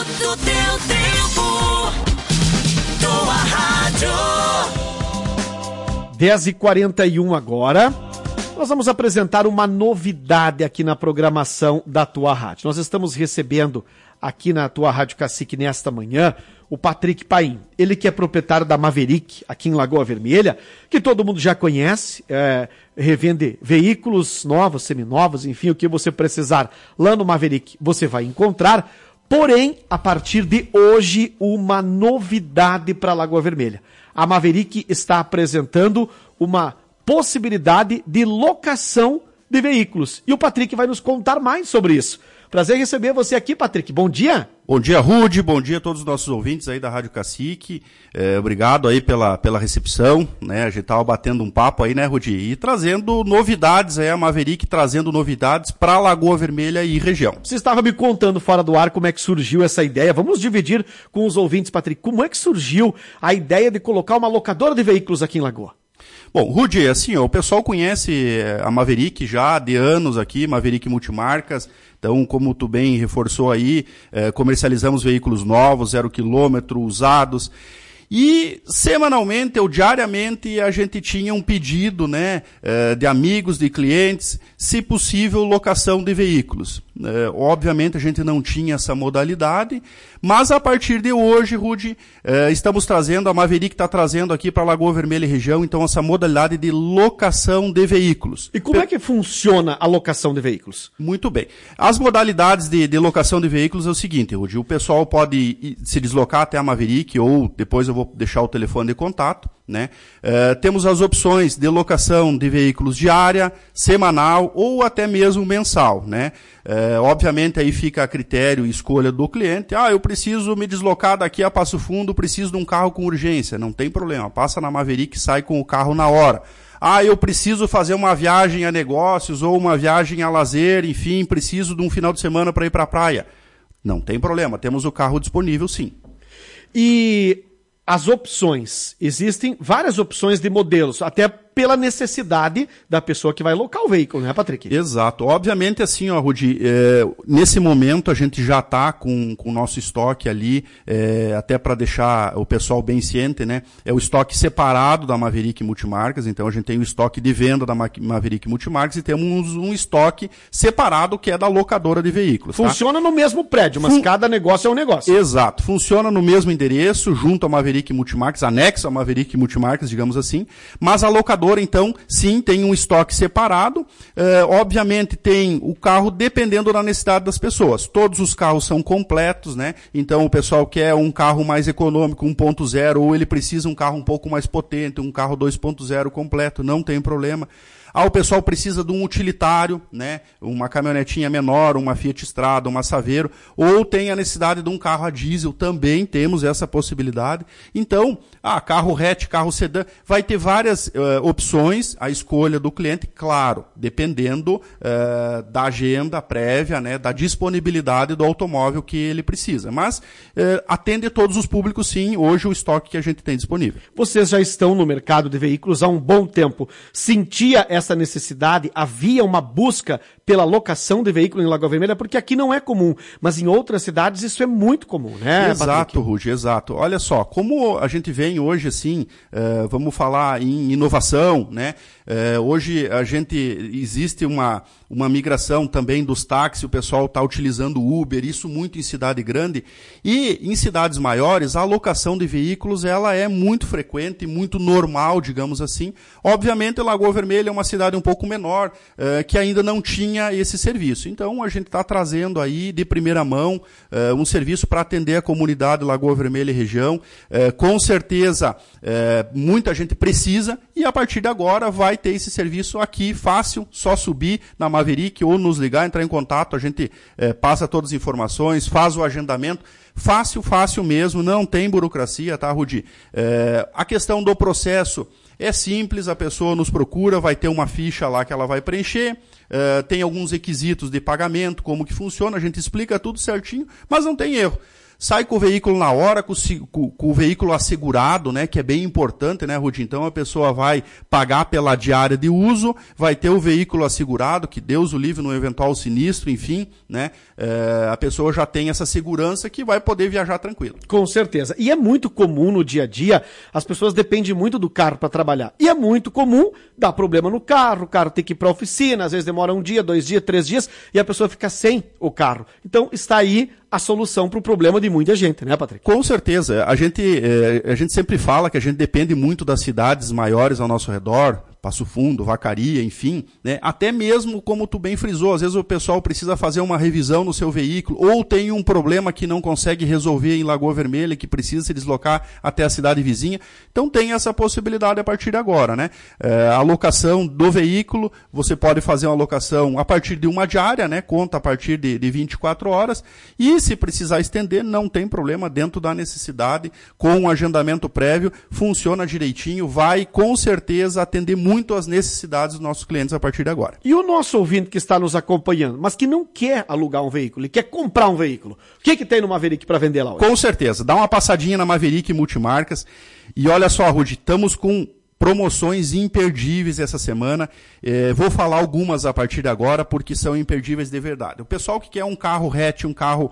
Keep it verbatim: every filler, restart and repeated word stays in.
do teu tempo. Tua rádio. dez e quarenta e um agora. Nós vamos apresentar uma novidade aqui na programação da Tua Rádio. Nós estamos recebendo aqui na Tua Rádio Cacique nesta manhã o Patrick Paim. Ele que é proprietário da Maverick aqui em Lagoa Vermelha, que todo mundo já conhece, é, revende veículos novos, seminovos, enfim, o que você precisar lá no Maverick você vai encontrar. Porém, a partir de hoje, uma novidade para Lagoa Vermelha. A Maverick está apresentando uma possibilidade de locação de veículos. E o Patrick vai nos contar mais sobre isso. Prazer em receber você aqui, Patrick. Bom dia. Bom dia, Rude. Bom dia a todos os nossos ouvintes aí da Rádio Cacique. É, obrigado aí pela, pela recepção, né? A gente estava batendo um papo aí, né, Rude? E trazendo novidades aí, a Maverick trazendo novidades para Lagoa Vermelha e região. Você estava me contando fora do ar como é que surgiu essa ideia. Vamos dividir com os ouvintes, Patrick. Como é que surgiu a ideia de colocar uma locadora de veículos aqui em Lagoa? Bom, Rudy, assim, ó, o pessoal conhece a Maverick já há de anos aqui, Maverick Multimarcas. Então, como tu bem reforçou aí, eh, comercializamos veículos novos, zero quilômetro, usados. E semanalmente ou diariamente a gente tinha um pedido, né, de amigos, de clientes, se possível, locação de veículos. É, obviamente a gente não tinha essa modalidade, mas a partir de hoje, Rudy, é, estamos trazendo, a Maverick está trazendo aqui para Lagoa Vermelha e região, então essa modalidade de locação de veículos. E como é que funciona a locação de veículos? Muito bem. As modalidades de, de locação de veículos é o seguinte, Rudy, o pessoal pode se deslocar até a Maverick ou depois eu vou deixar o telefone de contato, né? Uh, temos as opções de locação de veículos diária, semanal ou até mesmo mensal, né? Uh, obviamente aí fica a critério e escolha do cliente. Ah, eu preciso me deslocar daqui a Passo Fundo, preciso de um carro com urgência. Não tem problema, passa na Maverick e sai com o carro na hora. Ah, eu preciso fazer uma viagem a negócios ou uma viagem a lazer, enfim, preciso de um final de semana para ir para a praia. Não tem problema, temos o carro disponível sim. E as opções, existem várias opções de modelos, até pela necessidade da pessoa que vai locar o veículo, né, Patrick? Exato. Obviamente, assim, ó, Rudy, é, nesse momento a gente já está com, com o nosso estoque ali, é, até para deixar o pessoal bem ciente, né? É o estoque separado da Maverick Multimarcas, então a gente tem o estoque de venda da Maverick Multimarcas e temos um estoque separado que é da locadora de veículos. Funciona tá? no mesmo prédio, mas Fun... cada negócio é um negócio. Exato. Funciona no mesmo endereço, junto à Maverick Multimarcas, anexo à Maverick Multimarcas, digamos assim, mas a locadora então, sim, tem um estoque separado. É, obviamente, tem o carro dependendo da necessidade das pessoas. Todos os carros são completos, né? Então, o pessoal quer um carro mais econômico, um ponto zero, ou ele precisa um carro um pouco mais potente, um carro dois ponto zero completo, não tem problema. Ah, o pessoal precisa de um utilitário, né? Uma caminhonetinha menor, uma Fiat Strada, uma Saveiro, ou tem a necessidade de um carro a diesel, também temos essa possibilidade. Então, ah, carro hatch, carro sedã, vai ter várias uh, opções, a escolha do cliente, claro, dependendo uh, da agenda prévia, né? Da disponibilidade do automóvel que ele precisa. Mas uh, atende todos os públicos, sim, hoje o estoque que a gente tem disponível. Vocês já estão no mercado de veículos há um bom tempo. Sentia essa essa necessidade, havia uma busca pela locação de veículo em Lagoa Vermelha, porque aqui não é comum, mas em outras cidades isso é muito comum, né, Exato, Rudy, exato. Olha só, como a gente vem hoje, assim, uh, vamos falar em inovação, né? Uh, hoje a gente, existe uma, uma migração também dos táxis, o pessoal está utilizando o Uber, isso muito em cidade grande, e em cidades maiores, a locação de veículos, ela é muito frequente, muito normal, digamos assim. Obviamente, Lagoa Vermelha é uma cidade um pouco menor, uh, que ainda não tinha esse serviço. Então, a gente está trazendo aí, de primeira mão, uh, um serviço para atender a comunidade Lagoa Vermelha e região. Uh, com certeza, uh, muita gente precisa, e a partir de agora vai ter esse serviço aqui, fácil, só subir na Maverick ou nos ligar, entrar em contato, a gente uh, passa todas as informações, faz o agendamento. Fácil, fácil mesmo, não tem burocracia, tá, Rudy? Uh, a questão do processo é simples, a pessoa nos procura, vai ter uma ficha lá que ela vai preencher, uh, tem alguns requisitos de pagamento, como que funciona, a gente explica tudo certinho, mas não tem erro. sai com o veículo na hora, com o, com, com o veículo assegurado, né, que é bem importante, né, Rudi? Então a pessoa vai pagar pela diária de uso, vai ter o veículo assegurado, que Deus o livre no eventual sinistro, enfim, né, é, a pessoa já tem essa segurança que vai poder viajar tranquilo. Com certeza. E é muito comum no dia a dia, as pessoas dependem muito do carro para trabalhar. E é muito comum dar problema no carro, o carro tem que ir para a oficina, às vezes demora um dia, dois dias, três dias, e a pessoa fica sem o carro. Então está aí a solução para o problema de muita gente, né, Patrick? Com certeza. A gente, é, a gente sempre fala que a gente depende muito das cidades maiores ao nosso redor, Passo Fundo, Vacaria, enfim, né? Até mesmo, como tu bem frisou, às vezes o pessoal precisa fazer uma revisão no seu veículo, ou tem um problema que não consegue resolver em Lagoa Vermelha, que precisa se deslocar até a cidade vizinha. Então tem essa possibilidade a partir de agora, né? É, a locação do veículo, você pode fazer uma locação a partir de uma diária, né? Conta a partir de, de vinte e quatro horas, e se precisar estender, não tem problema, dentro da necessidade, com um agendamento prévio, funciona direitinho, vai com certeza atender muito muito as necessidades dos nossos clientes a partir de agora. E o nosso ouvinte que está nos acompanhando, mas que não quer alugar um veículo, ele quer comprar um veículo, o que que tem no Maverick para vender lá hoje? Com certeza, dá uma passadinha na Maverick Multimarcas e olha só, Rudy, estamos com promoções imperdíveis essa semana. É, vou falar algumas a partir de agora, porque são imperdíveis de verdade. O pessoal que quer um carro hatch, um carro